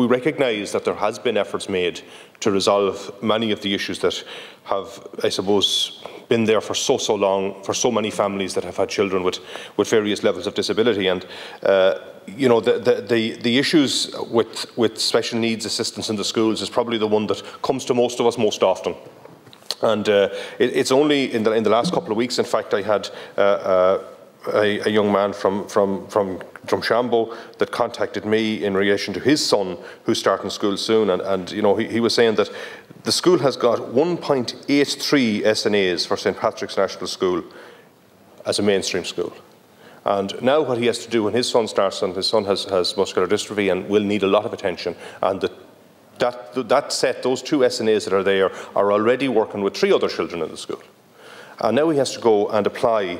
we recognise that there has been efforts made to resolve many of the issues that have, I suppose, been there for so long, for so many families that have had children with various levels of disability. And you know, the issues with special needs assistance in the schools is probably the one that comes to most of us most often. And it's only in the last couple of weeks, in fact, I had a young man from Drumshanbo that contacted me in relation to his son who's starting school soon, and you know, he was saying that the school has got 1.83 SNAs for St Patrick's National School as a mainstream school. And now what he has to do when his son starts, and his son has muscular dystrophy and will need a lot of attention, and that set, those 2 SNAs that are there, are already working with 3 other children in the school. And now he has to go and apply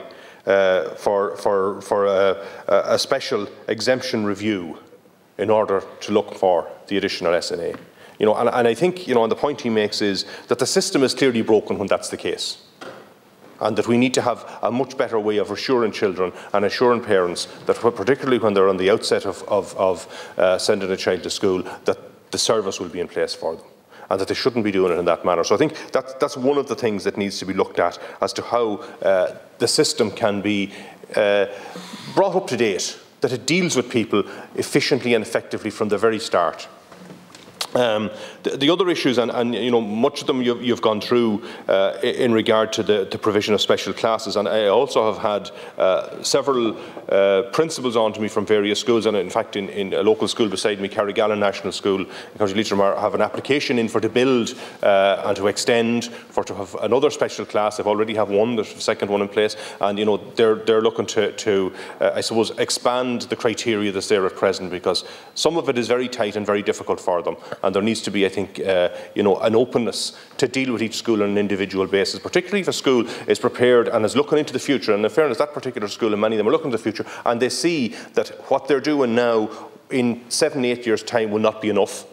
for a special exemption review in order to look for the additional SNA. You know, and I think, you know, and the point he makes is that the system is clearly broken when that's the case, and that we need to have a much better way of assuring children and assuring parents that, particularly when they're on the outset of sending a child to school, that the service will be in place for them, and that they shouldn't be doing it in that manner. So I think that's one of the things that needs to be looked at as to how the system can be brought up to date, that it deals with people efficiently and effectively from the very start. The other issues, and you know, much of them you've gone through in regard to the provision of special classes, and I also have had several principals on to me from various schools, and in fact in a local school beside me, Carrigallen National School in County Leitrim, have an application in for to build and to extend, for to have another special class. They've already have one, there's a second one in place, and you know, they're looking to I suppose expand the criteria that's there at present, because some of it is very tight and very difficult for them. And there needs to be, I think, you know, an openness to deal with each school on an individual basis, particularly if a school is prepared and is looking into the future. And in fairness, that particular school and many of them are looking into the future, and they see that what they're doing now in 7-8 years' time will not be enough.